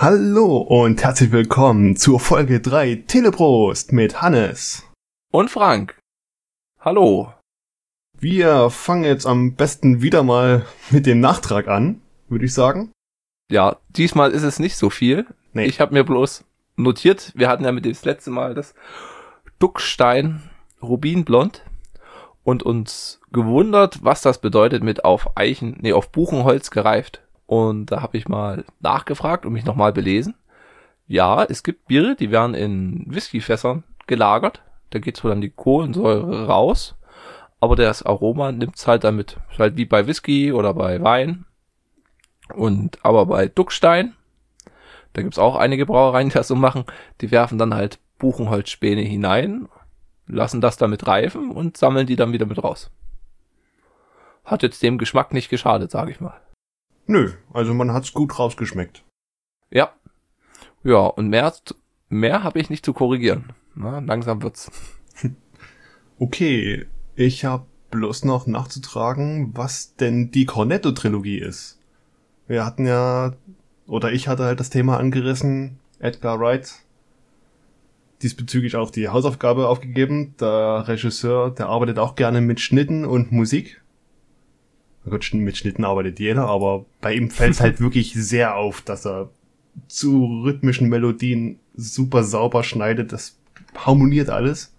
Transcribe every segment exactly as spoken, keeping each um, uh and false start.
Hallo und herzlich willkommen zur Folge drei Teleprost mit Hannes und Frank. Hallo. Wir fangen jetzt am besten wieder mal mit dem Nachtrag an, würde ich sagen. Ja, diesmal ist es nicht so viel. Nee. Ich habe mir bloß notiert, wir hatten ja mit dem das letzte Mal das Duckstein Rubinblond und uns gewundert, was das bedeutet mit auf Eichen, nee, auf Buchenholz gereift. Und da habe ich mal nachgefragt und mich nochmal belesen. Ja, es gibt Biere, die werden in Whiskyfässern gelagert. Da geht so dann die Kohlensäure raus. Aber das Aroma nimmt's halt damit. Ist halt wie bei Whisky oder bei Wein. Und aber bei Duckstein, da gibt's auch einige Brauereien, die das so machen. Die werfen dann halt Buchenholzspäne hinein, lassen das damit reifen und sammeln die dann wieder mit raus. Hat jetzt dem Geschmack nicht geschadet, sage ich mal. Nö, also man hat's gut rausgeschmeckt. Ja. Ja, und mehr, mehr habe ich nicht zu korrigieren. Na, langsam wird's. Okay, ich habe bloß noch nachzutragen, was denn die Cornetto-Trilogie ist. Wir hatten ja, oder ich hatte halt das Thema angerissen, Edgar Wright, diesbezüglich auch die Hausaufgabe aufgegeben. Der Regisseur, der arbeitet auch gerne mit Schnitten und Musik. Gut, mit Schnitten arbeitet jeder, aber bei ihm fällt es halt wirklich sehr auf, dass er zu rhythmischen Melodien super sauber schneidet. Das harmoniert alles.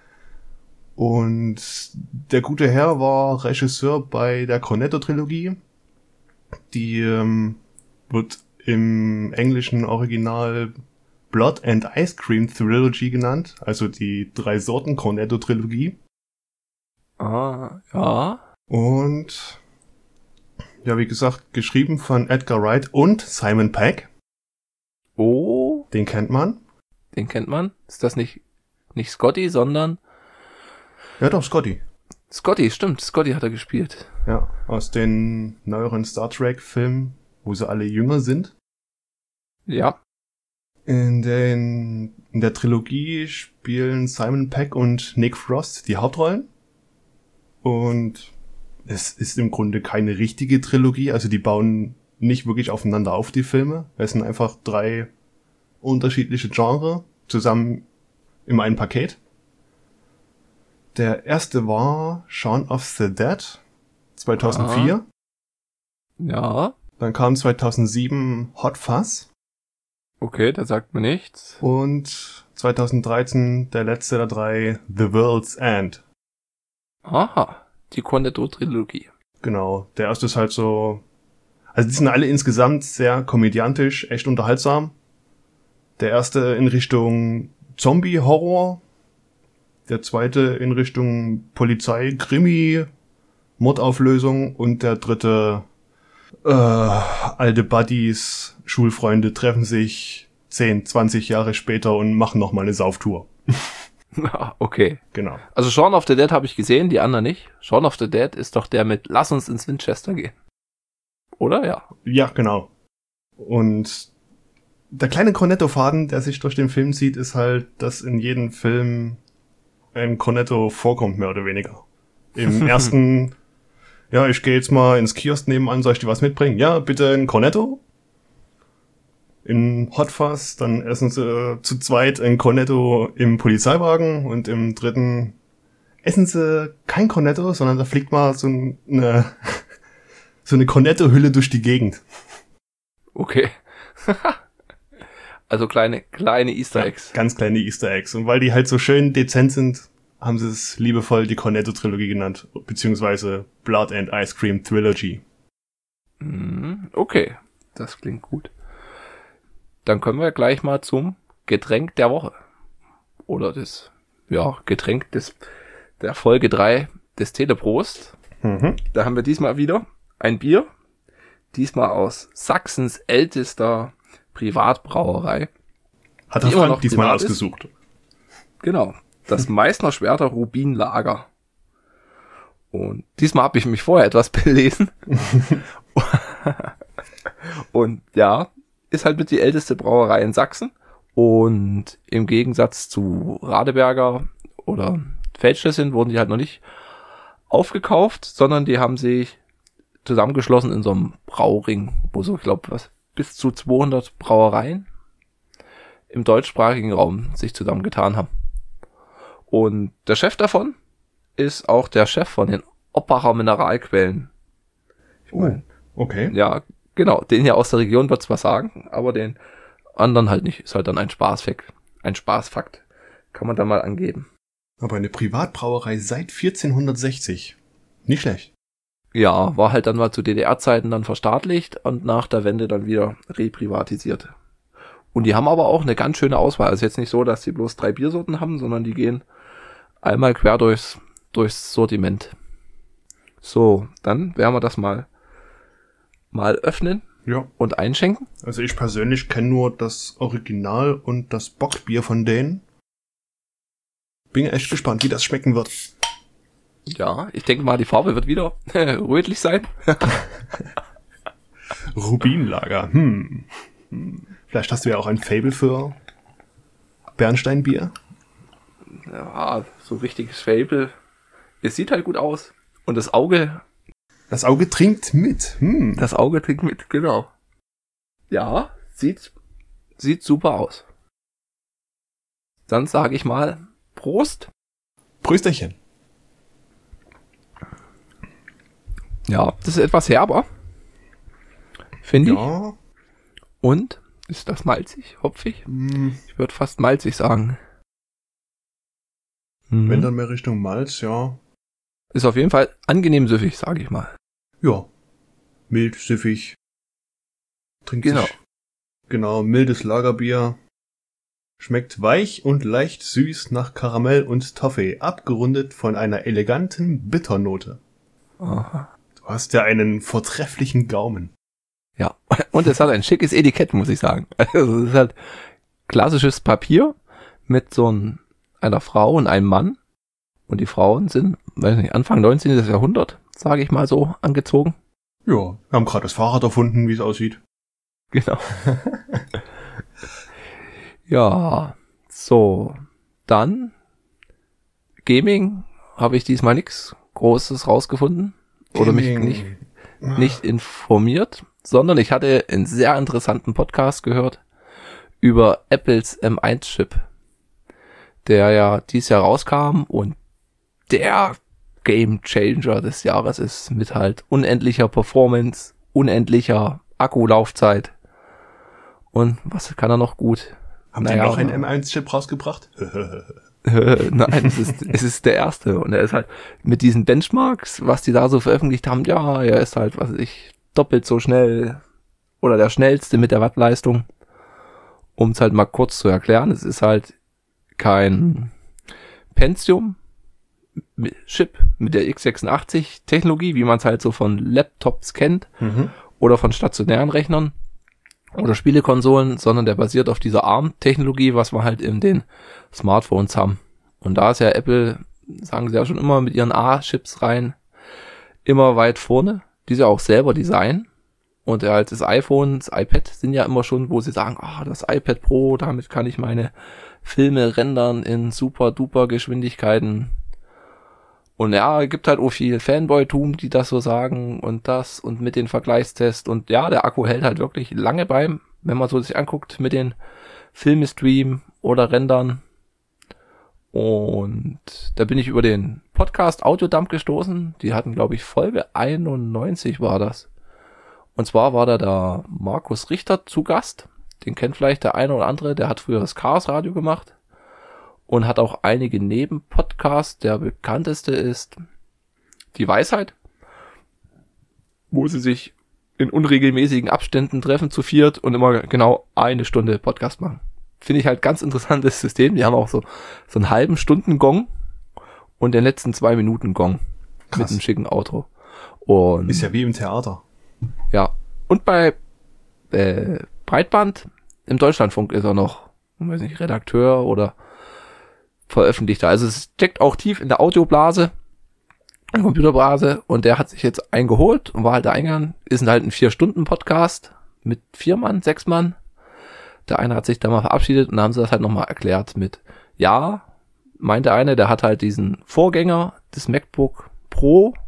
Und der gute Herr war Regisseur bei der Cornetto-Trilogie. Die ähm, wird im englischen Original Blood and Ice Cream Trilogy genannt. Also die drei Sorten Cornetto-Trilogie. Ah, ja. Und ja, wie gesagt, geschrieben von Edgar Wright und Simon Pegg. Oh. Den kennt man. Den kennt man. Ist das nicht, nicht Scotty, sondern... Ja doch, Scotty. Scotty, stimmt. Scotty hat er gespielt. Ja, aus den neueren Star Trek-Filmen, wo sie alle jünger sind. Ja. In, den, in der Trilogie spielen Simon Pegg und Nick Frost die Hauptrollen. Und es ist im Grunde keine richtige Trilogie, also die bauen nicht wirklich aufeinander auf, die Filme. Es sind einfach drei unterschiedliche Genres zusammen in einem Paket. Der erste war Shaun of the Dead, zweitausendvier. Ja. Dann kam zweitausendsieben Hot Fuzz. Okay, das sagt mir nichts. Und zweitausenddreizehn der letzte der drei, The World's End. Aha. Die Cornetto-Trilogie. Genau, der erste ist halt so... Also die sind alle insgesamt sehr komödiantisch, echt unterhaltsam. Der erste in Richtung Zombie-Horror. Der zweite in Richtung Polizei, Krimi, Mordauflösung. Und der dritte, äh, alte Buddies, Schulfreunde treffen sich zehn, zwanzig Jahre später und machen nochmal eine Sauftour. Okay. Genau. Also Shaun of the Dead habe ich gesehen, die anderen nicht. Shaun of the Dead ist doch der mit Lass uns ins Winchester gehen. Oder? Ja. Ja, genau. Und der kleine Cornetto-Faden, der sich durch den Film zieht, ist halt, dass in jedem Film ein Cornetto vorkommt, mehr oder weniger. Im ersten, ja, ich gehe jetzt mal ins Kiosk nebenan, soll ich dir was mitbringen? Ja, bitte ein Cornetto. In Hot Fuzz, dann essen sie äh, zu zweit ein Cornetto im Polizeiwagen und im dritten essen sie kein Cornetto, sondern da fliegt mal so eine so eine Cornetto-Hülle durch die Gegend. Okay. Also kleine kleine Easter Eggs. Ja, ganz kleine Easter Eggs. Und weil die halt so schön dezent sind, haben sie es liebevoll die Cornetto-Trilogie genannt, beziehungsweise Blood and Ice Cream Trilogy. Okay, das klingt gut. Dann können wir gleich mal zum Getränk der Woche. Oder das, ja, Getränk des, der Folge drei des Teleprost. Mhm. Da haben wir diesmal wieder ein Bier. Diesmal aus Sachsens ältester Privatbrauerei. Hat er Frank diesmal ausgesucht. Ist. Genau. Das Meißner Schwerter Rubinlager. Und diesmal habe ich mich vorher etwas belesen. Und ja, ist halt mit die älteste Brauerei in Sachsen. Und im Gegensatz zu Radeberger oder Feldschlösschen wurden die halt noch nicht aufgekauft, sondern die haben sich zusammengeschlossen in so einem Brauring, wo so, ich glaube, was bis zu zweihundert Brauereien im deutschsprachigen Raum sich zusammengetan haben. Und der Chef davon ist auch der Chef von den Oppacher Mineralquellen. Ich mein, oh, okay. Ja, genau. Den hier aus der Region wird's was sagen, aber den anderen halt nicht. Ist halt dann ein Spaßfakt. Ein Spaßfakt. Kann man da mal angeben. Aber eine Privatbrauerei seit vierzehnhundertsechzig. Nicht schlecht. Ja, war halt dann mal zu D D R-Zeiten dann verstaatlicht und nach der Wende dann wieder reprivatisiert. Und die haben aber auch eine ganz schöne Auswahl. Also jetzt nicht so, dass die bloß drei Biersorten haben, sondern die gehen einmal quer durchs, durchs Sortiment. So, dann werden wir das mal, mal öffnen ja. und einschenken. Also ich persönlich kenne nur das Original und das Bockbier von denen. Bin echt gespannt, wie das schmecken wird. Ja, ich denke mal, die Farbe wird wieder rötlich sein. Rubinlager, hm. hm. Vielleicht hast du ja auch ein Faible für Bernsteinbier. Ja, so richtiges Faible. Es sieht halt gut aus. Und das Auge... Das Auge trinkt mit. Hm. Das Auge trinkt mit, genau. Ja, sieht, sieht super aus. Dann sage ich mal Prost. Prösterchen. Ja, das ist etwas herber. Finde ja. ich. Und ist das malzig, hopfig? Mm. Ich würde fast malzig sagen. Mhm. Wenn dann mehr Richtung Malz, ja. Ist auf jeden Fall angenehm süffig, sage ich mal. Ja. Mild, süffig. Trinkt genau. sich. Genau, mildes Lagerbier. Schmeckt weich und leicht süß nach Karamell und Toffee, abgerundet von einer eleganten Bitternote. Aha. Du hast ja einen vortrefflichen Gaumen. Ja, und es hat ein schickes Etikett, muss ich sagen. Also es ist halt klassisches Papier mit so ein, einer Frau und einem Mann. Und die Frauen sind, weiß nicht, Anfang neunzehnten. Jahrhundert, sage ich mal so, angezogen. Ja, wir haben gerade das Fahrrad erfunden, wie es aussieht. Genau. Ja, so, dann Gaming habe ich diesmal nichts Großes rausgefunden oder mich nicht, nicht informiert, sondern ich hatte einen sehr interessanten Podcast gehört über Apples M eins Chip, der ja dieses Jahr rauskam und der Game Changer des Jahres ist mit halt unendlicher Performance, unendlicher Akkulaufzeit und was kann er noch gut? Haben naja, die noch einen M eins Chip rausgebracht? Nein, es ist, es ist der erste. Und er ist halt mit diesen Benchmarks, was die da so veröffentlicht haben, ja, er ist halt, was weiß ich, doppelt so schnell oder der schnellste mit der Wattleistung. Um es halt mal kurz zu erklären, es ist halt kein Pentium-Chip mit der x sechsundachtzig-Technologie, wie man es halt so von Laptops kennt mhm. oder von stationären Rechnern oder Spielekonsolen, sondern der basiert auf dieser ARM-Technologie, was wir halt in den Smartphones haben. Und da ist ja Apple, sagen sie ja schon immer, mit ihren A-Chips rein, immer weit vorne, die sie auch selber designen. Und ja, halt das iPhone, das iPad sind ja immer schon, wo sie sagen, ah, oh, das iPad Pro, damit kann ich meine Filme rendern in super duper Geschwindigkeiten. Und ja, gibt halt auch viel Fanboy-Tum, die das so sagen und das und mit den Vergleichstests. Und ja, der Akku hält halt wirklich lange beim, wenn man so sich anguckt mit den Filmstream oder Rendern. Und da bin ich über den Podcast Audiodump gestoßen. Die hatten, glaube ich, Folge einundneunzig war das. Und zwar war da der Markus Richter zu Gast. Den kennt vielleicht der eine oder andere. Der hat früher das Chaos Radio gemacht. Und hat auch einige Nebenpodcasts. Der bekannteste ist Die Weisheit, wo sie sich in unregelmäßigen Abständen treffen zu viert und immer genau eine Stunde Podcast machen. Finde ich halt ganz interessantes System. Die haben auch so, so einen halben Stunden Gong und den letzten zwei Minuten Gong. Krass. Mit einem schicken Outro. Und ist ja wie im Theater. Ja. Und bei äh, Breitband im Deutschlandfunk ist er noch, weiß nicht, Redakteur oder Veröffentlichter. Also es steckt auch tief in der Audioblase, in der Computerblase, und der hat sich jetzt eingeholt und war halt da eingegangen. Ist halt ein vier-Stunden-Podcast mit vier Mann, sechs Mann. Der eine hat sich da mal verabschiedet und dann haben sie das halt nochmal erklärt mit, ja, meinte eine, der hat halt diesen Vorgänger des MacBook Pro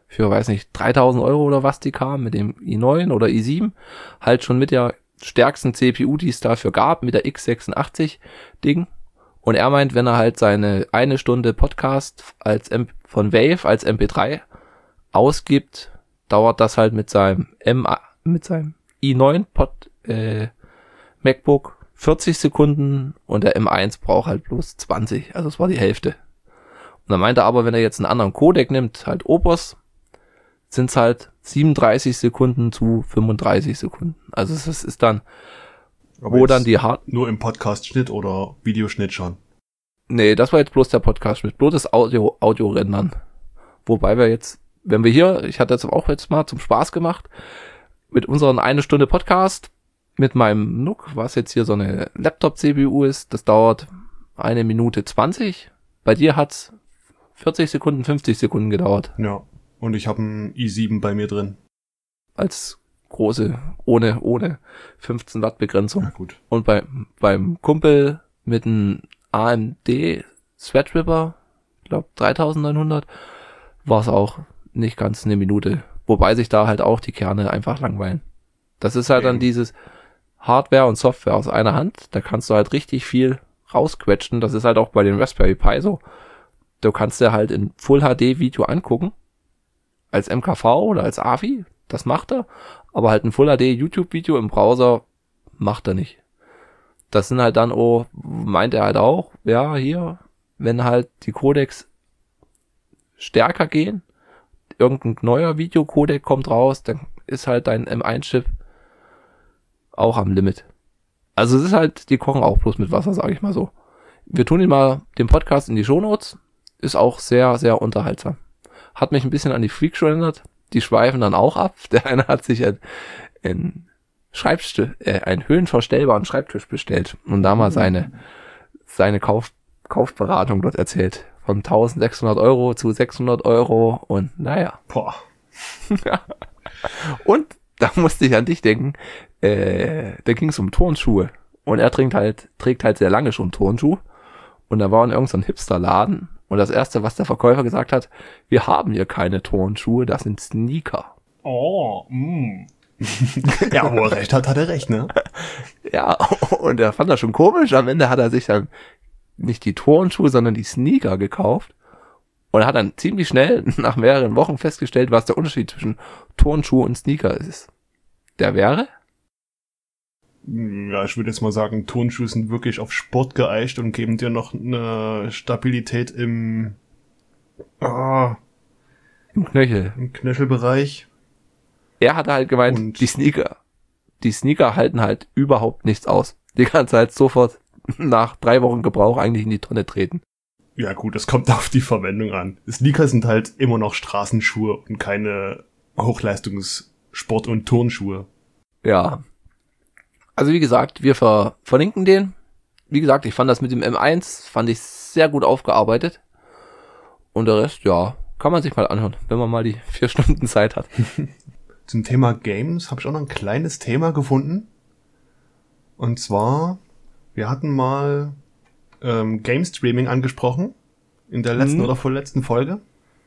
für, weiß nicht, dreitausend Euro oder was die kam, mit dem i neun oder i sieben, halt schon mit der stärksten C P U, die es dafür gab, mit der x sechsundachtzig Ding. Und er meint, wenn er halt seine eine Stunde Podcast als M- von Wave als M P drei ausgibt, dauert das halt mit seinem M mit seinem i neun Pod, äh, MacBook vierzig Sekunden und der M eins braucht halt bloß zwanzig. Also es war die Hälfte. Und dann meinte er aber, wenn er jetzt einen anderen Codec nimmt, halt Opus, sind es halt siebenunddreißig Sekunden zu fünfunddreißig Sekunden. Also es ist, ist dann, Aber wo dann die Hard... Nur im Podcast-Schnitt oder Videoschnitt schon? Nee, das war jetzt bloß der Podcast-Schnitt, bloß das Audio, Audio-Rendern. Wobei wir jetzt, wenn wir hier, ich hatte das auch jetzt mal zum Spaß gemacht, mit unseren eine Stunde Podcast, mit meinem N U C, was jetzt hier so eine Laptop-C P U ist, das dauert eine Minute zwanzig. Bei dir hat's vierzig Sekunden, fünfzig Sekunden gedauert. Ja, und ich habe einen i sieben bei mir drin. Als große, ohne, ohne fünfzehn Watt Begrenzung. Ja, gut. Und bei, beim Kumpel mit einem A M D Threadripper, ich glaube dreitausendneunhundert, war es auch nicht ganz eine Minute. Wobei sich da halt auch die Kerne einfach langweilen. Das ist halt dann dieses Hardware und Software aus einer Hand. Da kannst du halt richtig viel rausquetschen. Das ist halt auch bei den Raspberry Pi so. Du kannst dir halt in Full H D Video angucken. Als M K V oder als A V I. Das macht er. Aber halt ein Full H D YouTube Video im Browser macht er nicht. Das sind halt dann, oh, meint er halt auch, ja, hier, wenn halt die Codecs stärker gehen, irgendein neuer Videocodec kommt raus, dann ist halt dein M eins Chip auch am Limit. Also es ist halt, die kochen auch bloß mit Wasser, sage ich mal so. Wir tun ihn mal den Podcast in die Shownotes. Ist auch sehr, sehr unterhaltsam. Hat mich ein bisschen an die Freakshow erinnert. Die schweifen dann auch ab. Der eine hat sich ein, ein Schreibtisch, äh, einen höhenverstellbaren Schreibtisch bestellt und da mal seine, seine Kauf, Kaufberatung dort erzählt. Von eintausendsechshundert Euro zu sechshundert Euro und naja. Boah. Und da musste ich an dich denken, äh, da ging es um Turnschuhe. Und er trägt halt, trägt halt sehr lange schon Turnschuhe. Und da war in irgendeinem Hipsterladen. Und das erste, was der Verkäufer gesagt hat, wir haben hier keine Turnschuhe, das sind Sneaker. Oh, mm. Ja, wo er recht hat, hat er recht, ne? Ja, und er fand das schon komisch. Am Ende hat er sich dann nicht die Turnschuhe, sondern die Sneaker gekauft. Und er hat dann ziemlich schnell, nach mehreren Wochen festgestellt, was der Unterschied zwischen Turnschuh und Sneaker ist. Der wäre? Ja, ich würde jetzt mal sagen, Turnschuhe sind wirklich auf Sport geeicht und geben dir noch eine Stabilität im, ah, Im Knöchel. im Knöchelbereich. Er hat halt gemeint, Und- die Sneaker, die Sneaker halten halt überhaupt nichts aus. Die kannst du halt sofort nach drei Wochen Gebrauch eigentlich in die Tonne treten. Ja gut, es kommt auf die Verwendung an. Sneaker sind halt immer noch Straßenschuhe und keine Hochleistungssport- und Turnschuhe. Ja. Also wie gesagt, wir ver verlinken den. Wie gesagt, ich fand das mit dem M eins, fand ich sehr gut aufgearbeitet. Und der Rest, ja, kann man sich mal anhören, wenn man mal die vier Stunden Zeit hat. Zum Thema Games habe ich auch noch ein kleines Thema gefunden. Und zwar, wir hatten mal ähm, Game Streaming angesprochen. In der letzten Mhm. oder vorletzten Folge.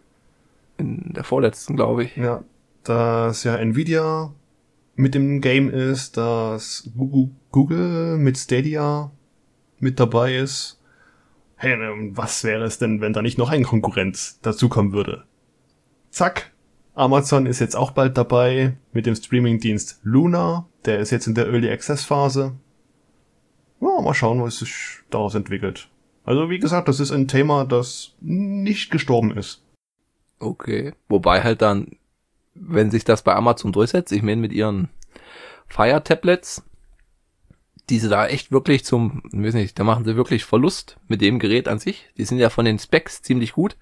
In der vorletzten, glaube ich. Ja, dass ja Nvidia mit dem Game ist, dass Google, Google mit Stadia mit dabei ist. Hey, ähm, was wäre es denn, wenn da nicht noch ein Konkurrent dazukommen würde? Zack, Amazon ist jetzt auch bald dabei mit dem Streamingdienst Luna. Der ist jetzt in der Early Access Phase. Ja, mal schauen, was sich daraus entwickelt. Also wie gesagt, das ist ein Thema, das nicht gestorben ist. Okay. Wobei halt dann, wenn sich das bei Amazon durchsetzt, ich meine mit ihren Fire Tablets, die sie da echt wirklich zum, ich weiß nicht, da machen sie wirklich Verlust mit dem Gerät an sich. Die sind ja von den Specs ziemlich gut.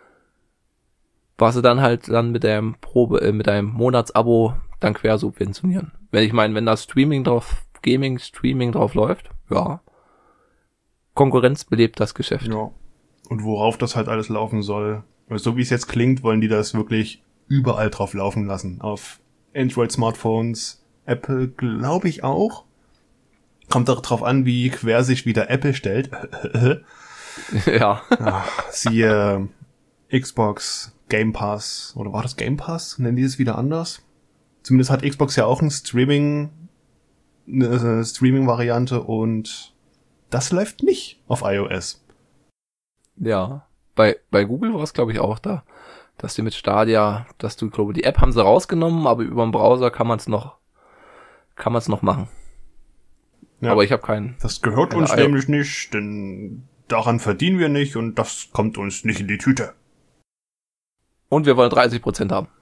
Was sie dann halt dann mit einem Probe, äh, mit einem Monatsabo dann quer subventionieren. Wenn ich meine, wenn das Streaming drauf, Gaming, Streaming drauf läuft, ja. Konkurrenz belebt das Geschäft. Ja. Und worauf das halt alles laufen soll. So wie es jetzt klingt, wollen die das wirklich überall drauf laufen lassen. Auf Android-Smartphones, Apple glaube ich auch. Kommt auch drauf an, wie quer sich wieder Apple stellt. Ja. Ach, siehe Xbox, Game Pass. Oder war das Game Pass? Nennen die es wieder anders? Zumindest hat Xbox ja auch ein Streaming, eine Streaming-Variante und das läuft nicht auf iOS. Ja, bei, bei Google war es, glaube ich, auch da, dass die mit Stadia, dass du, glaube die App haben sie rausgenommen, aber über den Browser kann man es noch, kann man es noch machen. Ja, aber ich habe keinen. Das gehört uns nämlich nicht, denn daran verdienen wir nicht und das kommt uns nicht in die Tüte. Und wir wollen dreißig Prozent haben.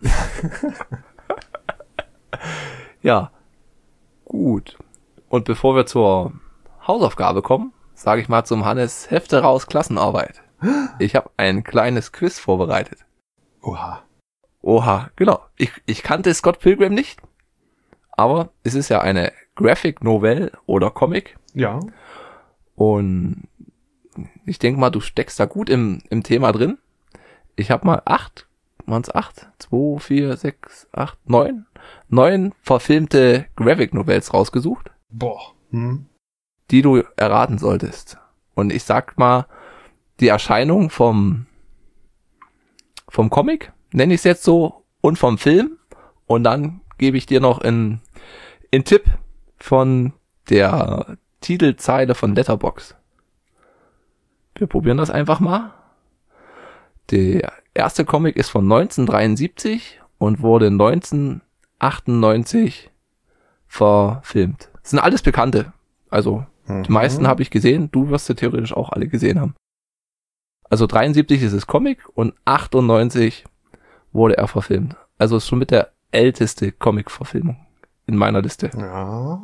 Ja, gut. Und bevor wir zur Hausaufgabe kommen, sage ich mal zum Hannes, Hefte raus, Klassenarbeit. Ich habe ein kleines Quiz vorbereitet. Oha. Oha, genau. Ich, ich kannte Scott Pilgrim nicht, aber es ist ja eine Graphic Novel oder Comic. Ja. Und ich denke mal, du steckst da gut im, im Thema drin. Ich habe mal acht, waren es acht? Zwei, vier, sechs, acht, neun? Neun verfilmte Graphic Novels rausgesucht. Boah. Hm. Die du erraten solltest. Und ich sag mal, die Erscheinung vom, vom Comic, nenne ich es jetzt so, und vom Film. Und dann gebe ich dir noch einen, einen Tipp von der Titelzeile von Letterboxd. Wir probieren das einfach mal. Der erste Comic ist von neunzehnhundertdreiundsiebzig und wurde neunzehnhundertachtundneunzig verfilmt. Das sind alles Bekannte. Also mhm. Die meisten habe ich gesehen. Du wirst ja theoretisch auch alle gesehen haben. Also dreiundsiebzig ist es Comic und achtundneunzig wurde er verfilmt. Also ist schon mit der älteste Comic-Verfilmung in meiner Liste. Ja.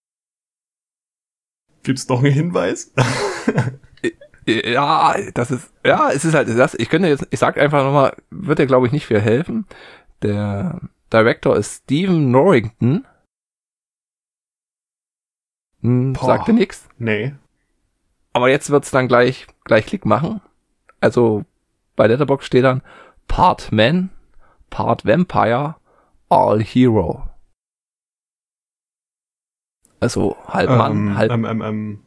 Gibt's noch einen Hinweis? Ja, das ist, ja, es ist halt das. Ich könnte jetzt, ich sag einfach nochmal, wird dir glaube ich nicht viel helfen. Der Director ist Stephen Norrington. Hm, sagt dir nix? Nee. Aber jetzt wird's dann gleich, gleich Klick machen. Also, bei Letterboxd steht dann Part Man, Part Vampire, All Hero. Also, halb Mann, ähm, halb... Ähm, ähm, ähm.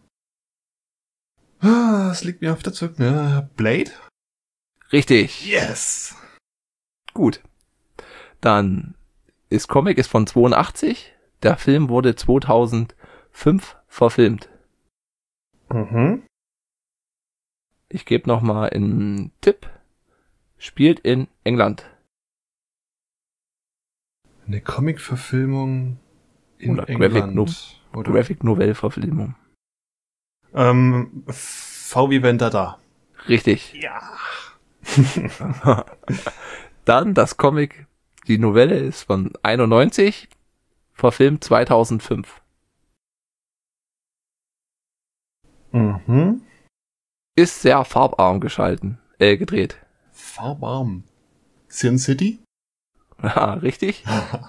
Ah, es liegt mir auf der Zunge. Blade? Richtig. Yes. Gut. Dann ist Comic ist von zweiundachtzig. Der Film wurde zweitausendfünf verfilmt. Mhm. Ich gebe noch mal einen Tipp. Spielt in England. Eine Comic-Verfilmung in Oder England. Graphic, no- Oder Graphic Novel-Verfilmung. Ähm, V wie Vendetta. Richtig. Ja. Dann das Comic, die Novelle ist von einundneunzig, verfilmt zweitausendfünf. Mhm. Ist sehr farbarm geschalten, äh, gedreht. Farbarm. Sin City? Ja, richtig?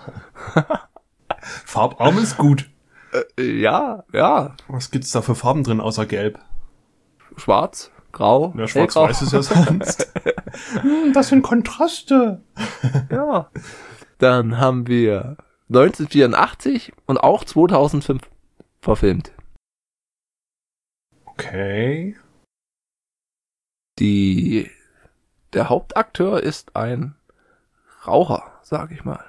Farbarm ist gut. Äh, ja, ja. Was gibt's da für Farben drin außer Gelb? Schwarz, grau, ja, schwarz-weiß ist ja sonst. hm, das sind Kontraste. Ja. Dann haben wir neunzehnhundertvierundachtzig und auch zweitausendfünf verfilmt. Okay. Die, der Hauptakteur ist ein Raucher, sag ich mal.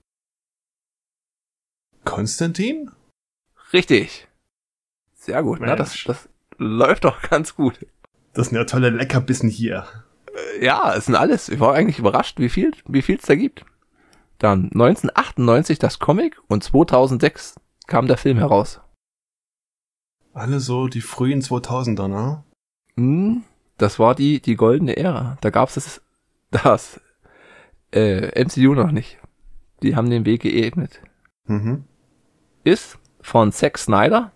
Konstantin? Richtig. Sehr gut, na, das, das läuft doch ganz gut. Das sind ja tolle Leckerbissen hier. Ja, es sind alles. Ich war eigentlich überrascht, wie viel wie viel es da gibt. Dann neunzehnhundertachtundneunzig das Comic und zweitausendsechs kam der Film heraus. Alle so die frühen zweitausender, ne? Hm, das war die die goldene Ära. Da gab's das das äh, M C U noch nicht. Die haben den Weg geebnet. Mhm. Ist von Zack Snyder.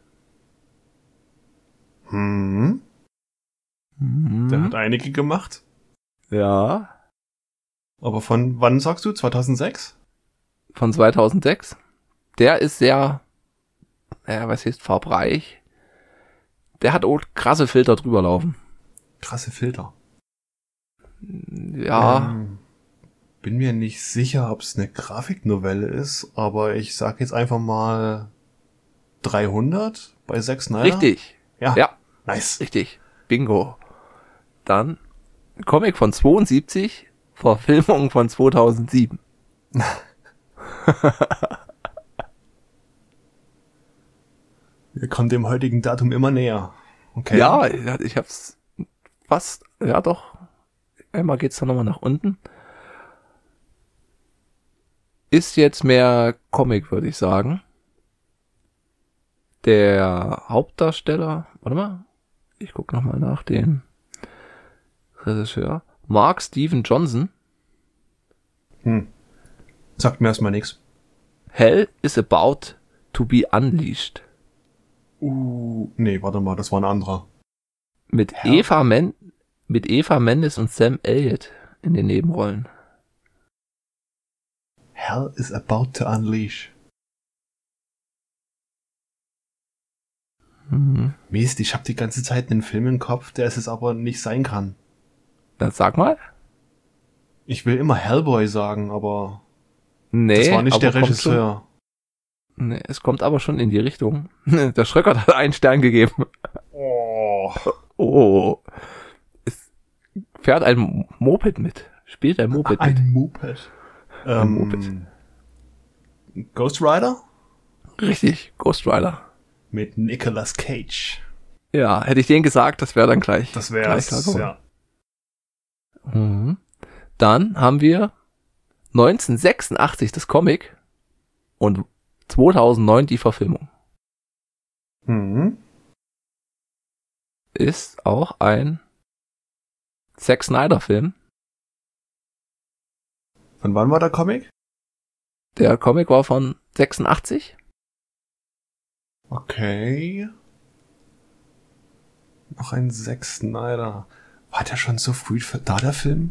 Mhm. Mhm. Der hat einige gemacht. Ja. Aber von wann sagst du? zweitausendsechs? Von zweitausendsechs. Der ist sehr, ja, was heißt farbreich. Der hat auch krasse Filter drüber laufen. Krasse Filter. Ja. Ähm, bin mir nicht sicher, ob es eine Grafiknovelle ist, aber ich sag jetzt einfach mal dreihundert bei Zack Snyder. Richtig. Ja. Ja. Nice. Richtig. Bingo. Dann Comic von zweiundsiebzig Verfilmung von zweitausendsieben. Wir kommen dem heutigen Datum immer näher. Okay. Ja, ich hab's fast, ja doch. Einmal geht's dann nochmal nach unten. Ist jetzt mehr Comic, würde ich sagen. Der Hauptdarsteller, warte mal, ich guck nochmal nach den Regisseur. Mark Steven Johnson. Hm. Sagt mir erstmal nichts. Hell is about to be unleashed. Uh, nee, warte mal, das war ein anderer. Mit Hell? Eva Men mit Eva Mendes und Sam Elliott in den Nebenrollen. Hell is about to unleash. Mhm. Mist, ich hab die ganze Zeit einen Film im Kopf, der es aber nicht sein kann. Dann sag mal. Ich will immer Hellboy sagen, aber Nee, das war nicht aber der kommt Regisseur. Schon, nee, es kommt aber schon in die Richtung. Der Schröckert hat einen Stern gegeben. Oh. Oh. Es fährt ein Moped mit. Spielt ein Moped mit. Ein Moped. Ein Ähm, Moped. Ghost Rider? Richtig, Ghost Rider. Mit Nicolas Cage. Ja, hätte ich den gesagt, das wäre dann gleich. Das wäre gleich klar geworden. ja. Mhm. Dann haben wir neunzehnhundertsechsundachtzig das Comic und zweitausendneun die Verfilmung. Mhm. Ist auch ein Zack Snyder Film. Von wann war der Comic? Der Comic war von sechsundachtzig. Okay. Noch ein Zack Snyder. War der schon so früh für da der Film?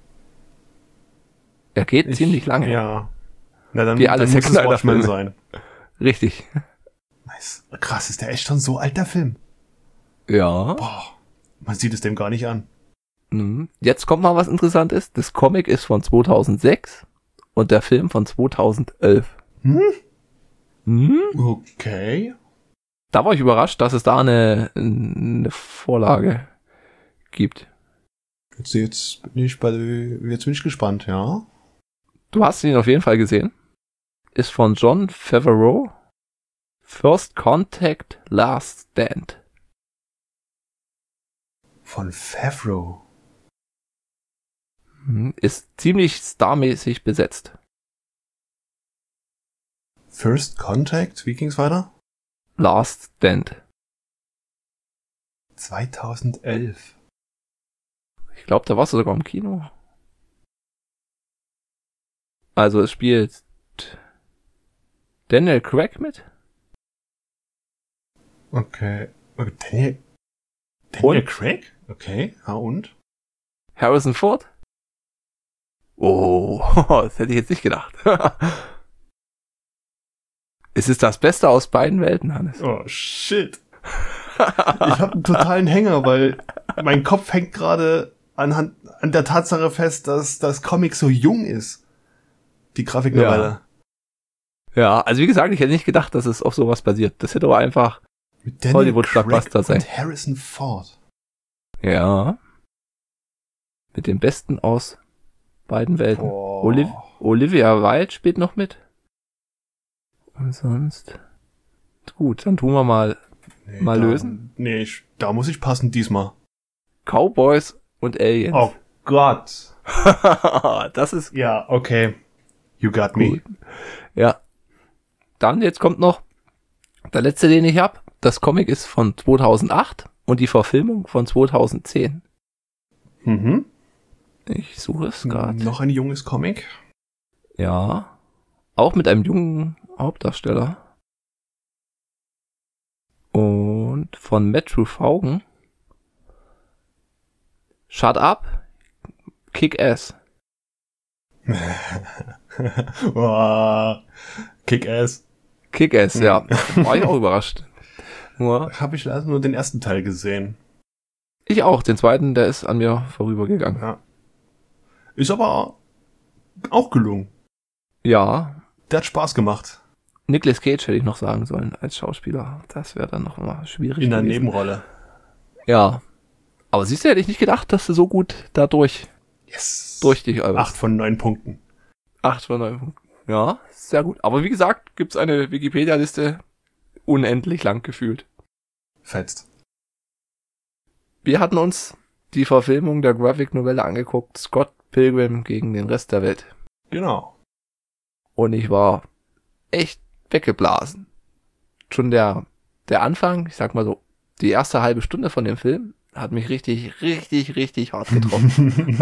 Er geht Ich- ziemlich lange. Ja. Na dann, Wie alle dann Zack muss es Snyder Watchmen Filme. sein. Richtig. Nice. Krass, ist der echt schon so alt, der Film? Ja. Boah. Man sieht es dem gar nicht an. Mhm. Jetzt kommt mal was Interessantes. Das Comic ist von zweitausendsechs und der Film von zweitausendelf. Hm? Mhm. Okay. Da war ich überrascht, dass es da eine, eine Vorlage gibt. Jetzt, jetzt bin ich bei, jetzt bin ich gespannt, ja. Du hast ihn auf jeden Fall gesehen. Ist von Jon Favreau. First Contact, Last Stand. Von Favreau. Mhm. Ist ziemlich starmäßig besetzt. First Contact, wie ging's weiter? Last Stand. zweitausendelf. Ich glaube, da warst du sogar im Kino. Also es spielt Daniel Craig mit. Okay. Okay, Daniel, Daniel Und? Craig? Okay, ja und? Harrison Ford. Oh, das hätte ich jetzt nicht gedacht. Es ist das Beste aus beiden Welten, Hannes. Oh, shit. Ich habe einen totalen Hänger, weil mein Kopf hängt gerade anhand an der Tatsache fest, dass das Comic so jung ist. Die Grafiknovelle. Ja, also wie gesagt, ich hätte nicht gedacht, dass es auf sowas basiert. Das hätte aber einfach Mit Daniel Hollywood-Blockbuster Craig sein. und Harrison Ford. Ja. Mit dem Besten aus beiden Welten. Boah. Oliv Olivia Wilde spielt noch mit. Und sonst. Gut, dann tun wir mal Nee, Mal da, lösen? Nee, ich, da muss ich passen diesmal. Cowboys und Aliens. Oh Gott. Das ist Ja, okay. You got me. gut. Ja. Dann, jetzt kommt noch der letzte, den ich habe. Das Comic ist von zweitausendacht und die Verfilmung von zweitausendzehn. Mhm. Ich suche es gerade. Noch ein junges Comic. Ja. Auch mit einem jungen Hauptdarsteller. Und von Matthew Vaughn. Shut Up, Kick-Ass. Boah. Kick-Ass. Kick-Ass, ja. War ich auch überrascht. Nur, Habe ich leider nur den ersten Teil gesehen. ich auch. Den zweiten, der ist an mir vorübergegangen. Ja. Ist aber auch gelungen. Ja. Der hat Spaß gemacht. Nicolas Cage hätte ich noch sagen sollen als Schauspieler. Das wäre dann noch mal schwierig In der gewesen. Nebenrolle. Ja. Aber siehst du, hätte ich nicht gedacht, dass du so gut dadurch Yes. Durch dich, Albert. Acht von neun Punkten. Acht von neun Punkten. Ja, sehr gut. Aber wie gesagt, gibt's eine Wikipedia-Liste unendlich lang gefühlt. Fetzt. Wir hatten uns die Verfilmung der Graphic-Novelle angeguckt, Scott Pilgrim gegen den Rest der Welt. Genau. Und ich war echt weggeblasen. Schon der, der Anfang, ich sag mal so, die erste halbe Stunde von dem Film hat mich richtig, richtig, richtig hart getroffen.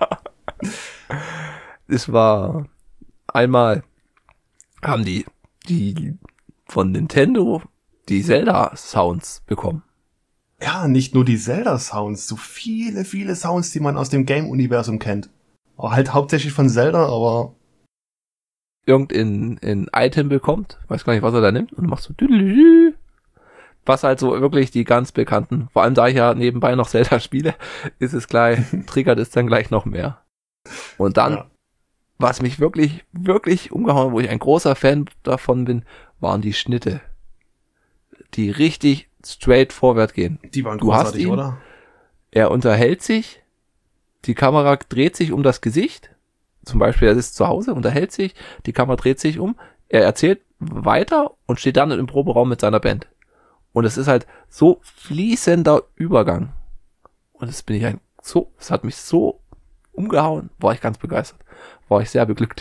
Es war einmal haben die, die von Nintendo die Zelda-Sounds bekommen. Ja, nicht nur die Zelda-Sounds, so viele, viele Sounds, die man aus dem Game-Universum kennt. Auch halt hauptsächlich von Zelda, aber... Irgendein ein Item bekommt, weiß gar nicht, was er da nimmt, und macht so düdelü, was halt so wirklich die ganz bekannten, vor allem da ich ja nebenbei noch Zelda spiele, ist es gleich, triggert es dann gleich noch mehr. Und dann, ja. was mich wirklich, wirklich umgehauen, wo ich ein großer Fan davon bin, waren die Schnitte. Die richtig straight vorwärts gehen. Die waren du großartig, hast ihn, oder? Er unterhält sich, die Kamera dreht sich um das Gesicht, zum Beispiel er ist zu Hause, unterhält sich, die Kamera dreht sich um, er erzählt weiter und steht dann im Proberaum mit seiner Band. Und es ist halt so fließender Übergang. Und das bin ich ein so, es hat mich so umgehauen, war ich ganz begeistert. War ich sehr beglückt.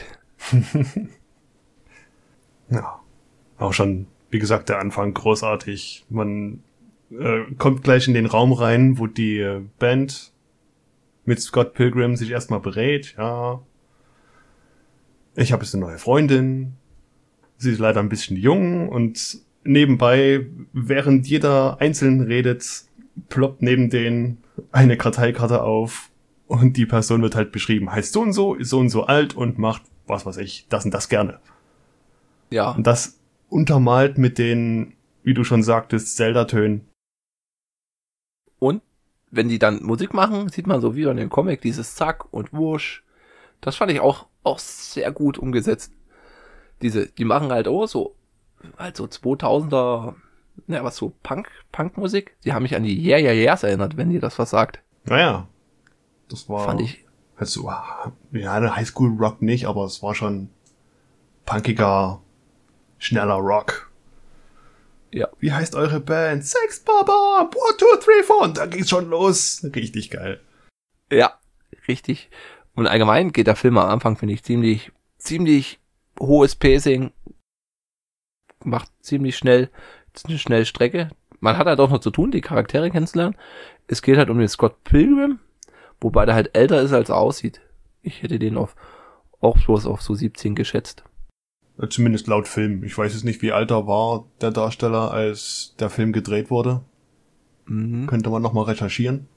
Ja, auch schon, wie gesagt, der Anfang großartig. Man äh, kommt gleich in den Raum rein, wo die äh, Band mit Scott Pilgrim sich erstmal berät. Ja, ich habe jetzt eine neue Freundin. Sie ist leider ein bisschen jung und nebenbei, während jeder einzeln redet, ploppt neben denen eine Karteikarte auf und die Person wird halt beschrieben. Heißt so und so, ist so und so alt und macht, was weiß ich, das und das gerne. Ja. Und das untermalt mit den, wie du schon sagtest, Zelda-Tönen. Und wenn die dann Musik machen, sieht man so wie in dem Comic dieses Zack und Wusch. Das fand ich auch, auch sehr gut umgesetzt. Diese, die machen halt auch so, halt so zweitausender, ja, was so Punk, Punkmusik. Die haben mich an die Yeah Yeah Yeahs erinnert, wenn dir das was sagt. Naja, das war, fand ich, halt so, ja, eine Highschool-Rock nicht, aber es war schon punkiger, schneller Rock. Ja. Wie heißt eure Band? Sex Baba, one, two, three, four. Und da ging's schon los. Richtig geil. Ja, richtig. Und allgemein geht der Film am Anfang, finde ich, ziemlich, ziemlich hohes Pacing. Macht ziemlich schnell, eine schnelle Strecke. Man hat halt auch noch zu tun, die Charaktere kennenzulernen. Es geht halt um den Scott Pilgrim, wobei der halt älter ist, als er aussieht. Ich hätte den auf, auch bloß auf so siebzehn geschätzt. Zumindest laut Film. Ich weiß jetzt nicht, wie alt er war, der Darsteller, als der Film gedreht wurde. Mhm. Könnte man nochmal recherchieren.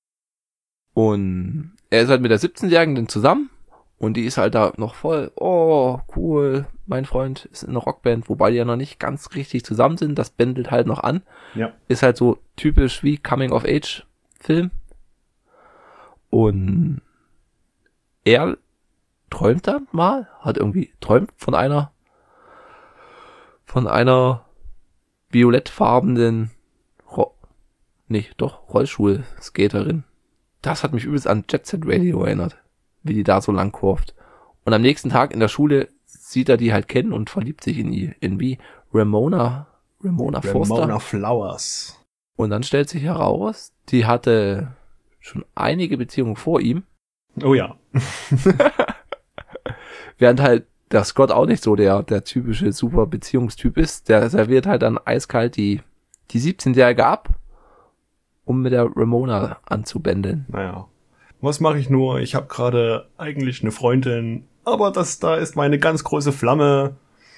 Und er ist halt mit der siebzehnjährigen dann zusammen. Und die ist halt da noch voll, oh, cool, mein Freund ist in einer Rockband, wobei die ja noch nicht ganz richtig zusammen sind. Das bändelt halt noch an. Ja. Ist halt so typisch wie Coming-of-Age-Film. Und er träumt dann mal, hat irgendwie träumt von einer von einer violettfarbenen Ro- nee, doch, Rollstuhl-Skaterin. Das hat mich übelst an Jet Set Radio erinnert, wie die da so lang kurft. Und am nächsten Tag in der Schule sieht er die halt kennen und verliebt sich in die, in wie Ramona, Ramona Foster. Ramona Flowers. Und dann stellt sich heraus, die hatte schon einige Beziehungen vor ihm. Oh ja. Während halt der Scott auch nicht so der, der typische super Beziehungstyp ist. Der serviert halt dann eiskalt die, die siebzehnjährige ab, um mit der Ramona anzubändeln. Naja. Was mache ich nur? Ich habe gerade eigentlich eine Freundin, aber das da ist meine ganz große Flamme.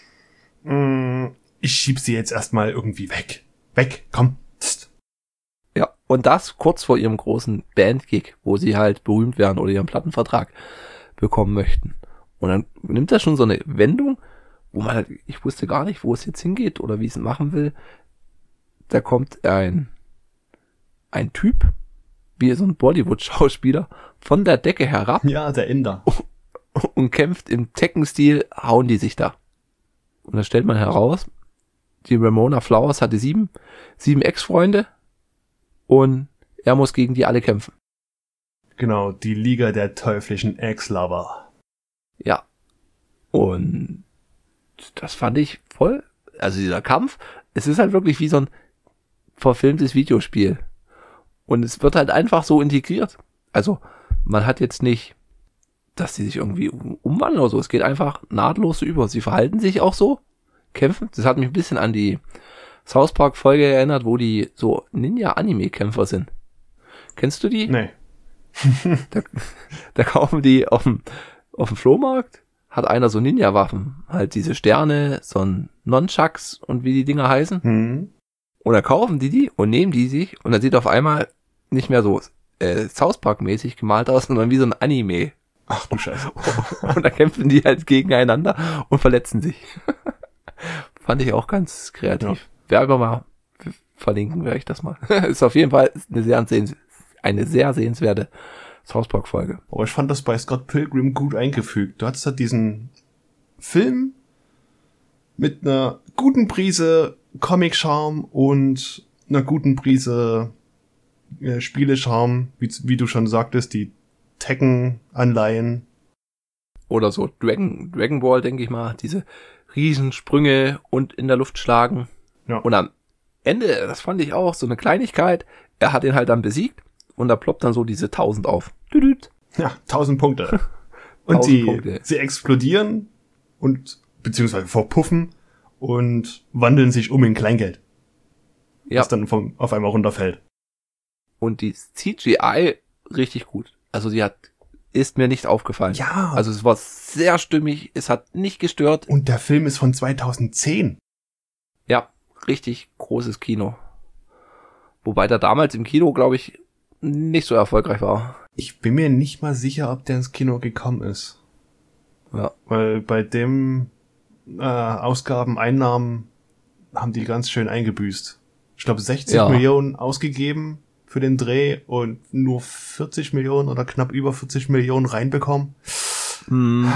Ich schieb sie jetzt erstmal irgendwie weg. Weg, komm. Psst. Ja, und das kurz vor ihrem großen Bandgig, wo sie halt berühmt werden oder ihren Plattenvertrag bekommen möchten. Und dann nimmt er schon so eine Wendung, wo man halt, ich wusste gar nicht, wo es jetzt hingeht oder wie es machen will. Da kommt ein, ein Typ, wie so ein Bollywood-Schauspieler, von der Decke herab. Ja, der Inder. Und kämpft im Tekken-Stil, hauen die sich da. Und dann stellt man heraus, die Ramona Flowers hatte sieben, sieben Ex-Freunde und er muss gegen die alle kämpfen. Genau, die Liga der teuflischen Ex-Lover. Ja. Und das fand ich voll, also dieser Kampf, es ist halt wirklich wie so ein verfilmtes Videospiel. Und es wird halt einfach so integriert. Also, man hat jetzt nicht, dass die sich irgendwie umwandeln oder so. Es geht einfach nahtlos so über. Sie verhalten sich auch so, kämpfen. Das hat mich ein bisschen an die South Park Folge erinnert, wo die so Ninja-Anime-Kämpfer sind. Kennst du die? Nee. da, da kaufen die auf dem, auf dem Flohmarkt, hat einer so Ninja-Waffen. Halt diese Sterne, so ein Nunchucks und wie die Dinger heißen. Hm. Und dann kaufen die die und nehmen die sich und dann sieht auf einmal nicht mehr so äh, South Park-mäßig gemalt aus, sondern wie so ein Anime. Ach du Scheiße. Und dann kämpfen die halt gegeneinander und verletzen sich. Fand ich auch ganz kreativ. Ja. Wer aber mal verlinken, werde ich das mal. Ist auf jeden Fall eine sehr, sehens- eine sehr sehenswerte South Park-Folge. Aber ich fand das bei Scott Pilgrim gut eingefügt. Du hattest halt diesen Film mit einer guten Prise Comic-Charme und einer guten Prise äh, Spiele-Charme, wie, wie du schon sagtest, die Tekken-Anleihen. Oder so Dragon, Dragon Ball, denke ich mal, diese Riesensprünge und in der Luft schlagen. Ja. Und am Ende, das fand ich auch, so eine Kleinigkeit, er hat ihn halt dann besiegt und da ploppt dann so diese tausend auf. Düdüt. Ja, tausend Punkte. Und tausend sie, Punkte. sie explodieren und beziehungsweise verpuffen und wandeln sich um in Kleingeld. Ja. Das dann vom, auf einmal runterfällt. Und die C G I richtig gut. Also die hat, ist mir nicht aufgefallen. Ja. Also es war sehr stimmig, es hat nicht gestört. Und der Film ist von zweitausendzehn. Ja, richtig großes Kino. Wobei der damals im Kino, glaube ich, nicht so erfolgreich war. Ich bin mir nicht mal sicher, ob der ins Kino gekommen ist. Ja. Weil bei dem äh, Ausgaben, Einnahmen haben die ganz schön eingebüßt. Ich glaube sechzig Ja. Millionen ausgegeben für den Dreh und nur vierzig Millionen oder knapp über vierzig Millionen reinbekommen. Hm.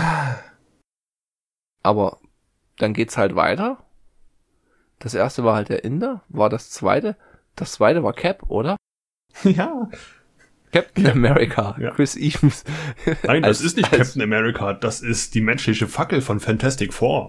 Aber dann geht's halt weiter. Das erste war halt der Inder, war das zweite. Das zweite war Cap, oder? Ja. Captain America, Ja. Chris Evans. Nein, das Als- ist nicht als- Captain America, das ist die menschliche Fackel von Fantastic Four.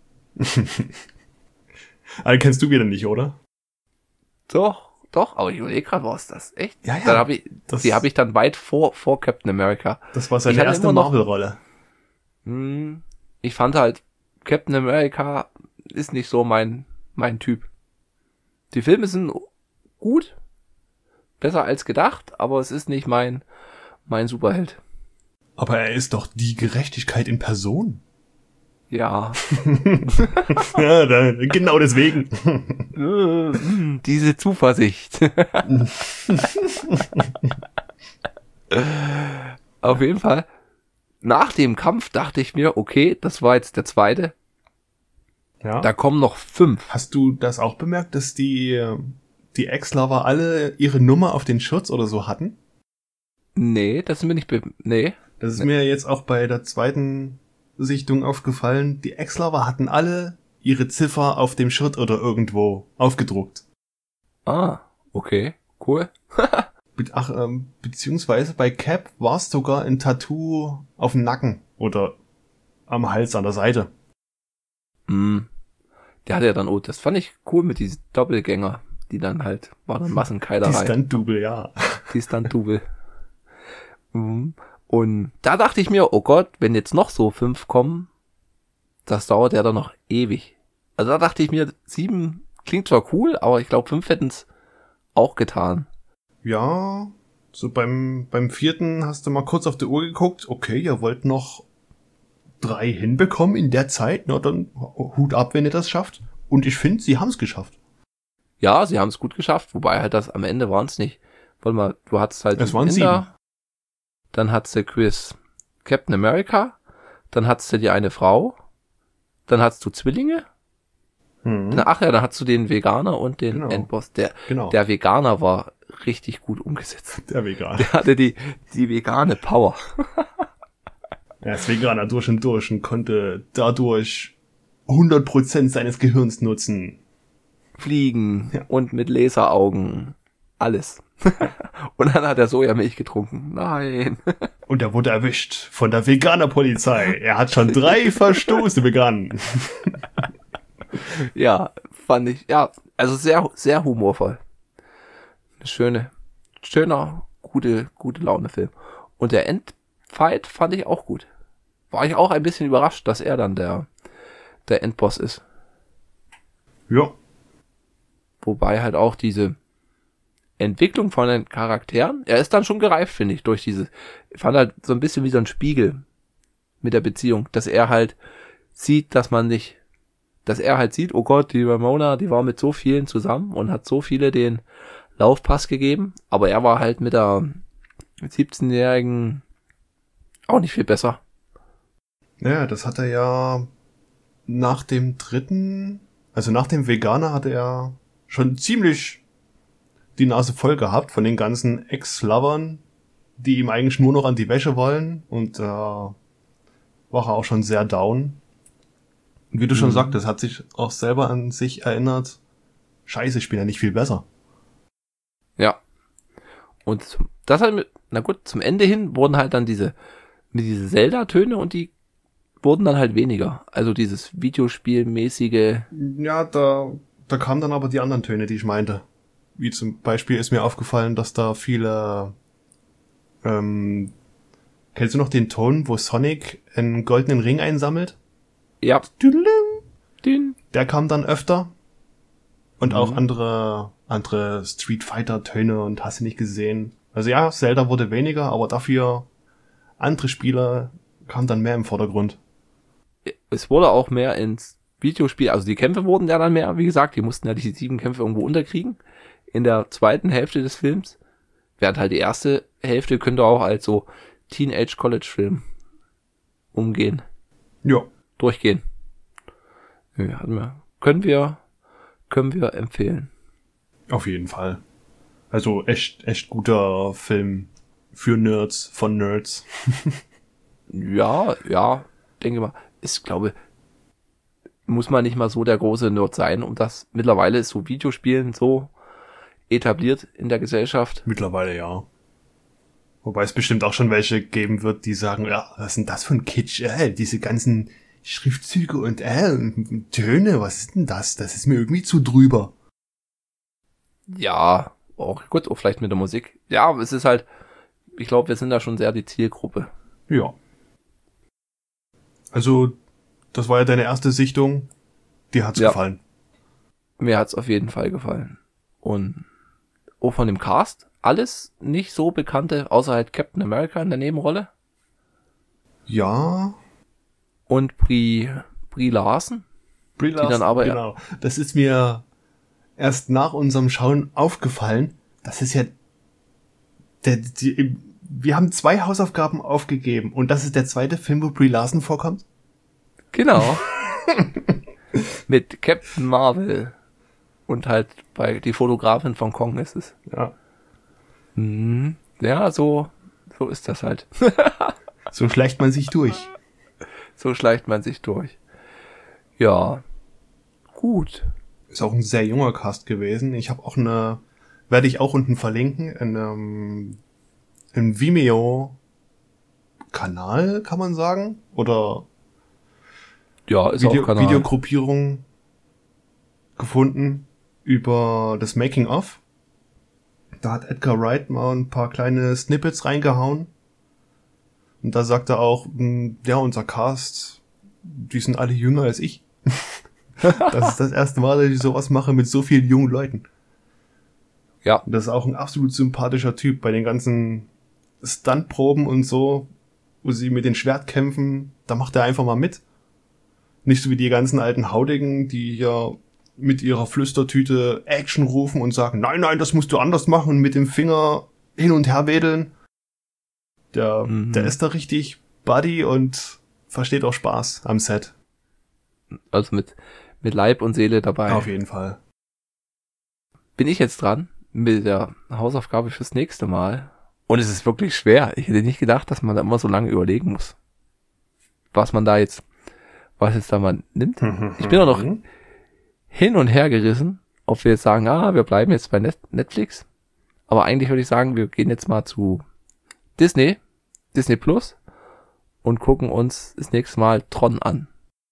Also kennst du wieder nicht, oder? Doch, doch, aber ich überlege gerade, war es das? Echt? Ja, ja. Dann hab ich, Das- die habe ich dann weit vor, vor Captain America. Das war Ich seine hatte erste immer noch- Marvel-Rolle. Hm, ich fand halt, Captain America ist nicht so mein, mein Typ. Die Filme sind gut, besser als gedacht, aber es ist nicht mein, mein Superheld. Aber er ist doch die Gerechtigkeit in Person. Ja, Ja, da, genau deswegen. äh, hm, diese Zuversicht. Auf jeden Fall, nach dem Kampf dachte ich mir, okay, das war jetzt der zweite, Ja. da kommen noch fünf. Hast du das auch bemerkt, dass die, äh, die Ex-Lover alle ihre Nummer auf den Shirts oder so hatten? Nee, das ist mir nicht, be nee. Das ist Nee. mir jetzt auch bei der zweiten Sichtung aufgefallen. Die Ex-Lover hatten alle ihre Ziffer auf dem Shirt oder irgendwo aufgedruckt. Ah, okay, cool. Be- Ach, ähm, beziehungsweise bei Cap war es sogar ein Tattoo auf dem Nacken oder am Hals an der Seite. Mm. Der hatte ja dann, oh, das fand ich cool mit diesen Doppelgänger, die dann halt, war dann Die Massenkeilerei. Stunt-Double, ja. Die Stunt-Double. Mhm. Und da dachte ich mir, oh Gott, wenn jetzt noch so fünf kommen, das dauert ja dann noch ewig. Also da dachte ich mir, sieben klingt zwar cool, aber ich glaube, fünf hätten es auch getan. Ja, so beim, beim vierten hast du mal kurz auf die Uhr geguckt. Okay, ihr wollt noch drei hinbekommen in der Zeit. Na, dann Hut ab, wenn ihr das schafft. Und ich finde, sie haben es geschafft. Ja, sie haben es gut geschafft, wobei halt das am Ende waren es nicht. Warte mal, du hattest halt Es den waren Inder, dann hattest du Chris Captain America, dann hattest du die eine Frau, dann hattest du Zwillinge. Hm, Ach ja, dann hattest du den Veganer und den Genau. Endboss. Der, genau, der Veganer war richtig gut umgesetzt. der Veganer. Der hatte die, die vegane Power. Er ist Veganer durch und durch und konnte dadurch hundert Prozent seines Gehirns nutzen. Fliegen Ja. und mit Laseraugen. Alles. Und dann hat er Sojamilch getrunken. Nein. Und er wurde erwischt von der Veganer-Polizei. Er hat schon drei Verstoße begangen. Ja, fand ich, ja, also sehr, sehr humorvoll. Eine schöne, schöner, gute, gute Laune-Film. Und der Endfight fand ich auch gut. War ich auch ein bisschen überrascht, dass er dann der, der Endboss ist. Ja. Wobei halt auch diese Entwicklung von den Charakteren, er ist dann schon gereift, finde ich, durch diese, ich fand halt so ein bisschen wie so ein Spiegel mit der Beziehung, dass er halt sieht, dass man nicht, dass er halt sieht, oh Gott, die Ramona, die war mit so vielen zusammen und hat so viele den Laufpass gegeben, aber er war halt mit der siebzehnjährigen auch nicht viel besser. Ja, das hat er ja nach dem dritten, also nach dem Veganer hatte er schon ziemlich die Nase voll gehabt von den ganzen Ex-Lovern, die ihm eigentlich nur noch an die Wäsche wollen, und da äh, war er auch schon sehr down. Und wie du schon mhm. sagtest, hat sich auch selber an sich erinnert, scheiße, ich bin ja nicht viel besser. Ja. Und das halt, na gut, zum Ende hin wurden halt dann diese, mit diese Zelda-Töne und die wurden dann halt weniger. Also dieses Videospielmäßige. Ja, da, da kamen dann aber die anderen Töne, die ich meinte. Wie zum Beispiel ist mir aufgefallen, dass da viele, ähm, kennst du noch den Ton, wo Sonic einen goldenen Ring einsammelt? Ja. Der kam dann öfter. Und mhm. auch andere, andere Street Fighter Töne und hast du nicht gesehen. Also ja, Zelda wurde weniger, aber dafür andere Spieler kamen dann mehr im Vordergrund. Es wurde auch mehr ins Videospiel, also die Kämpfe wurden ja dann mehr, wie gesagt, die mussten ja die sieben Kämpfe irgendwo unterkriegen. In der zweiten Hälfte des Films. Während halt die erste Hälfte könnte auch als so Teenage-College-Film umgehen. Ja. Durchgehen. Ja, können wir, können wir empfehlen. Auf jeden Fall. Also echt, echt guter Film für Nerds, von Nerds. Ja, ja, denke mal. Ich glaube, muss man nicht mal so der große Nerd sein, um das, mittlerweile ist so Videospielen so etabliert in der Gesellschaft. Mittlerweile ja. Wobei es bestimmt auch schon welche geben wird, die sagen, ja, was ist denn das für ein Kitsch? Äh, diese ganzen Schriftzüge und äh, Töne, was ist denn das? Das ist mir irgendwie zu drüber. Ja, auch gut, auch vielleicht mit der Musik. Ja, aber es ist halt, ich glaube, wir sind da schon sehr die Zielgruppe. Ja. Also, das war ja deine erste Sichtung. Dir hat's ja gefallen. Mir hat's auf jeden Fall gefallen. Und auch von dem Cast, alles nicht so bekannte, außer halt Captain America in der Nebenrolle. Ja. Und Brie, Brie Larson. Brie Larson, die dann aber, genau. Das ist mir erst nach unserem Schauen aufgefallen. Das ist ja, der, die, wir haben zwei Hausaufgaben aufgegeben und das ist der zweite Film, wo Brie Larson vorkommt. Genau. Mit Captain Marvel. Und halt bei die Fotografin von Kong ist es. Ja. Mhm. Ja, so, so ist das halt. So schleicht man sich durch. So schleicht man sich durch. Ja. Gut. Ist auch ein sehr junger Cast gewesen. Ich habe auch eine, werde ich auch unten verlinken, in einem, im Vimeo-Kanal, kann man sagen? Oder ja, ist Video, auch Kanal. Videogruppierung gefunden über das Making-of. Da hat Edgar Wright mal ein paar kleine Snippets reingehauen. Und da sagt er auch, ja, unser Cast, die sind alle jünger als ich. Das ist das erste Mal, dass ich sowas mache mit so vielen jungen Leuten. Ja. Und das ist auch ein absolut sympathischer Typ bei den ganzen Stuntproben und so, wo sie mit den Schwertkämpfen, da macht er einfach mal mit. Nicht so wie die ganzen alten Haudigen, die ja mit ihrer Flüstertüte Action rufen und sagen, nein, nein, das musst du anders machen und mit dem Finger hin und her wedeln. Der, mhm. der ist da richtig Buddy und versteht auch Spaß am Set. Also mit, mit Leib und Seele dabei. Auf jeden Fall. Bin ich jetzt dran mit der Hausaufgabe fürs nächste Mal. Und es ist wirklich schwer. Ich hätte nicht gedacht, dass man da immer so lange überlegen muss. Was man da jetzt, was jetzt da mal nimmt. Ich bin auch noch hin und her gerissen, ob wir jetzt sagen, ah, wir bleiben jetzt bei Net- Netflix. Aber eigentlich würde ich sagen, wir gehen jetzt mal zu Disney, Disney Plus und gucken uns das nächste Mal Tron an.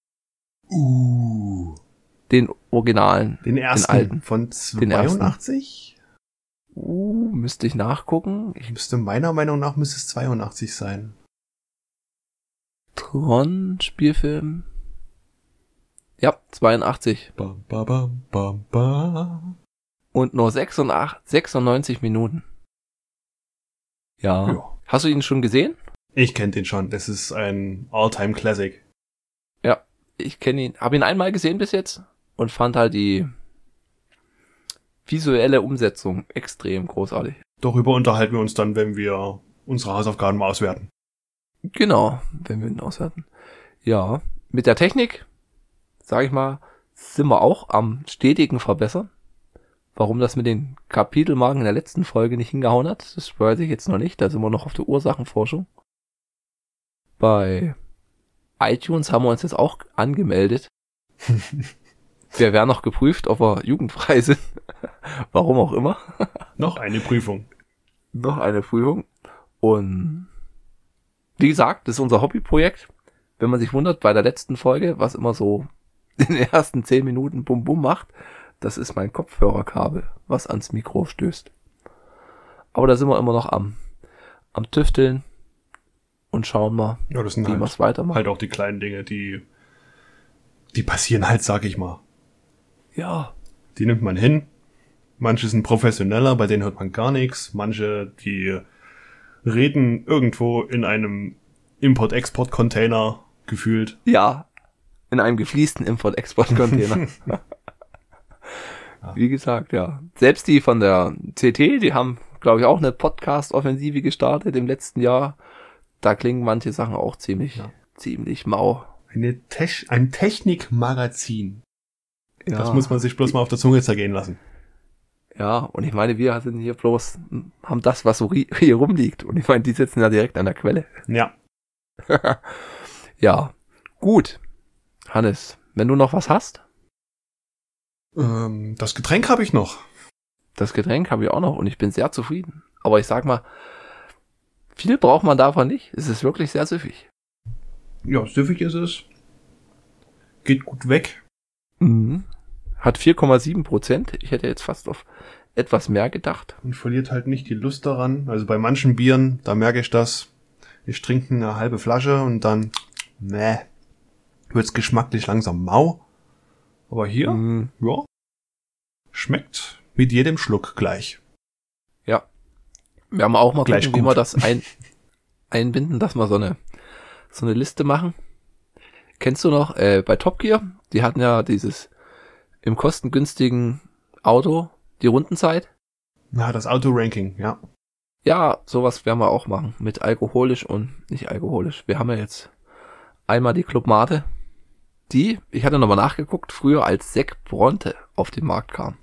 Uh. Den Originalen. Den ersten. Den alten. Von zweiundachtzig? Uh, müsste ich nachgucken. Ich müsste meiner Meinung nach müsste es zweiundachtzig sein. Tron, Spielfilm. Ja, zweiundachtzig. Bam, bam, bam, bam, bam. Und nur sechsundneunzig Minuten. Ja. ja. Hast du ihn schon gesehen? Ich kenne den schon. Das ist ein All-Time-Classic. Ja, ich kenne ihn. Habe ihn einmal gesehen bis jetzt und fand halt die visuelle Umsetzung extrem großartig. Darüber unterhalten wir uns dann, wenn wir unsere Hausaufgaben mal auswerten. Genau, wenn wir ihn auswerten. Ja, mit der Technik, sage ich mal, sind wir auch am stetigen Verbessern. Warum das mit den Kapitelmarken in der letzten Folge nicht hingehauen hat, das weiß ich jetzt noch nicht. Da sind wir noch auf der Ursachenforschung. Bei iTunes haben wir uns jetzt auch angemeldet. Wir werden noch geprüft, ob wir jugendfrei sind. Warum auch immer. Noch eine Prüfung. Noch eine Prüfung. Und wie gesagt, das ist unser Hobbyprojekt. Wenn man sich wundert, bei der letzten Folge, was immer so in den ersten zehn Minuten bum bum macht, das ist mein Kopfhörerkabel, was ans Mikro stößt. Aber da sind wir immer noch am, am Tüfteln und schauen mal, ja, das sind wie halt, wir es weitermachen. Halt auch die kleinen Dinge, die, die passieren halt, sag ich mal. Ja. Die nimmt man hin. Manche sind professioneller, bei denen hört man gar nichts. Manche, die reden irgendwo in einem Import-Export-Container gefühlt. Ja, in einem gefliesten Import-Export-Container. Wie gesagt, ja. Selbst die von der C T, die haben, glaube ich, auch eine Podcast-Offensive gestartet im letzten Jahr. Da klingen manche Sachen auch ziemlich, ja. ziemlich mau. Eine Te- ein Technikmagazin. Ja. Das muss man sich bloß mal auf der Zunge zergehen lassen. Ja, und ich meine, wir sind hier bloß, haben das, was so hier rumliegt. Und ich meine, die sitzen ja direkt an der Quelle. Ja. Ja, gut. Hannes, wenn du noch was hast? Ähm, das Getränk habe ich noch. Das Getränk habe ich auch noch und ich bin sehr zufrieden. Aber ich sag mal, viel braucht man davon nicht. Es ist wirklich sehr süffig. Ja, süffig ist es. Geht gut weg. Mhm. Hat vier Komma sieben Prozent. Ich hätte jetzt fast auf etwas mehr gedacht. Und verliert halt nicht die Lust daran. Also bei manchen Bieren, da merke ich das. Ich trinke eine halbe Flasche und dann, ne, wird's geschmacklich langsam mau. Aber hier, mhm. ja, schmeckt mit jedem Schluck gleich. Ja. Wir haben auch mal gleich gucken, wie wir das ein, einbinden, dass wir so eine, so eine Liste machen. Kennst du noch, äh, bei Top Gear, die hatten ja dieses im kostengünstigen Auto, die Rundenzeit. Ja, das Auto-Ranking, ja. Ja, sowas werden wir auch machen. Mit alkoholisch und nicht alkoholisch. Wir haben ja jetzt einmal die Club Mate, die, ich hatte nochmal nachgeguckt, früher als Sekt Bronte auf den Markt kam.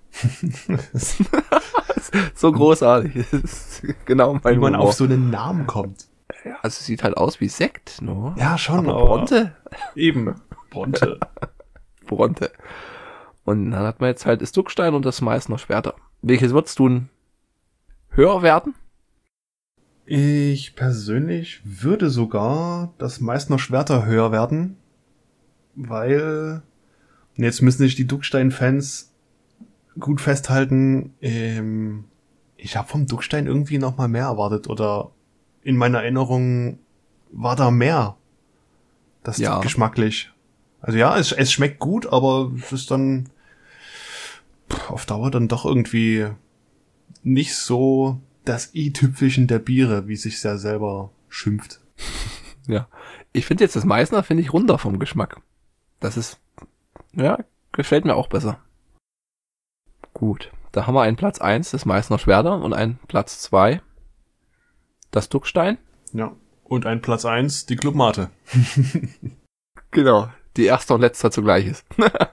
So großartig. Das ist genau mein Wie man Humor. auf so einen Namen kommt. Ja, also es sieht halt aus wie Sekt, ne? Ja, schon, aber, aber Bronte? Eben, Bronte. Bronte. Und dann hat man jetzt halt das Duckstein und das Meißner Schwerter. Welches würdest du höher werten? Ich persönlich würde sogar das Meißner Schwerter höher werden, weil, und jetzt müssen sich die Duckstein-Fans gut festhalten, ähm, ich habe vom Duckstein irgendwie noch mal mehr erwartet oder in meiner Erinnerung war da mehr. Das ist ja. geschmacklich. Also ja, es, es schmeckt gut, aber es ist dann pff, auf Dauer dann doch irgendwie nicht so das i-Tüpfelchen der Biere, wie sich ja selber schimpft. Ja, ich finde jetzt das Meißner, finde ich runder vom Geschmack. Das ist, ja, gefällt mir auch besser. Gut, da haben wir einen Platz eins, das Meißner Schwerter, und einen Platz zwei, das Duckstein. Ja, und ein Platz eins, die Club Mate. Genau, die erste und letzte zugleich ist.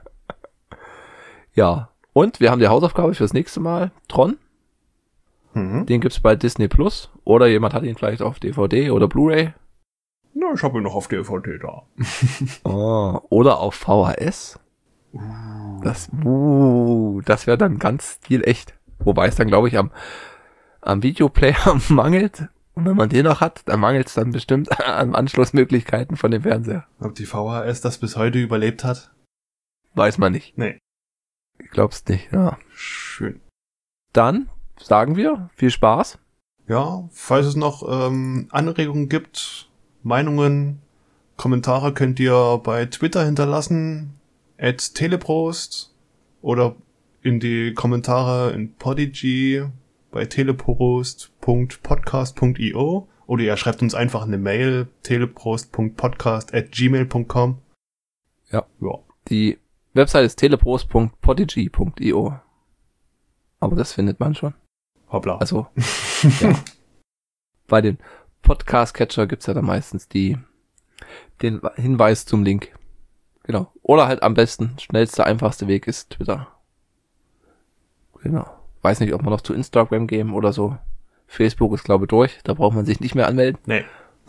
Ja, und wir haben die Hausaufgabe fürs nächste Mal, Tron. Mhm. Den gibt's bei Disney Plus, oder jemand hat ihn vielleicht auf D V D oder Blu-ray. Na, ich habe ihn noch auf D V D da. Oh, oder auf V H S. Uh. Das, uh, das wäre dann ganz stilecht. Wobei es dann, glaube ich, am am Videoplayer mangelt. Und wenn man den noch hat, dann mangelt es dann bestimmt an Anschlussmöglichkeiten von dem Fernseher. Ob die V H S das bis heute überlebt hat? Weiß man nicht. Nee. Ich glaub's nicht, ja. Schön. Dann sagen wir, viel Spaß. Ja, falls es noch ähm, Anregungen gibt, Meinungen, Kommentare könnt ihr bei Twitter hinterlassen, at teleprost, oder in die Kommentare in Podigy bei teleprost punkt podcast punkt io, oder ihr schreibt uns einfach eine Mail, teleprost punkt podcast at gmail punkt com. Ja. ja. Die Website ist teleprost punkt podigy punkt io. Aber das findet man schon. Hoppla. Also, ja. Bei den Podcast-Catcher gibt's ja dann meistens die, den Hinweis zum Link. Genau. Oder halt am besten, schnellste, einfachste Weg ist Twitter. Genau. Weiß nicht, ob wir noch zu Instagram gehen oder so. Facebook ist, glaube ich, durch. Da braucht man sich nicht mehr anmelden. Nee.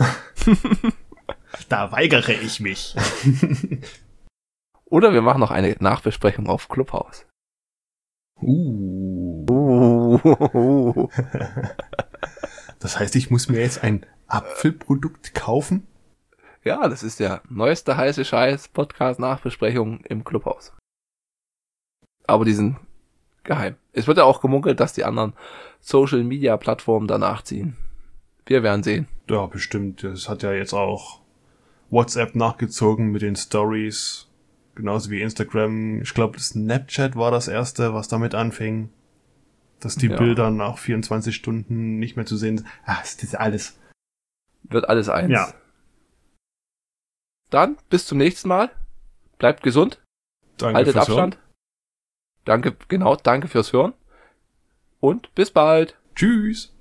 Da weigere ich mich. Oder wir machen noch eine Nachbesprechung auf Clubhouse. Uh. uh. Das heißt, ich muss mir jetzt ein Apfelprodukt kaufen? Ja, das ist der neueste heiße Scheiß Podcast-Nachbesprechung im Clubhouse. Aber die sind geheim. Es wird ja auch gemunkelt, dass die anderen Social-Media-Plattformen danach ziehen. Wir werden sehen. Ja, bestimmt. Das hat ja jetzt auch WhatsApp nachgezogen mit den Stories. Genauso wie Instagram. Ich glaube, Snapchat war das erste, was damit anfing. Dass die ja. Bilder nach vierundzwanzig Stunden nicht mehr zu sehen sind. Ah, das ist alles. Wird alles eins. Ja. Dann, bis zum nächsten Mal. Bleibt gesund. Danke Haltet fürs Abstand. Hören. Danke, genau, danke fürs Hören. Und bis bald. Tschüss.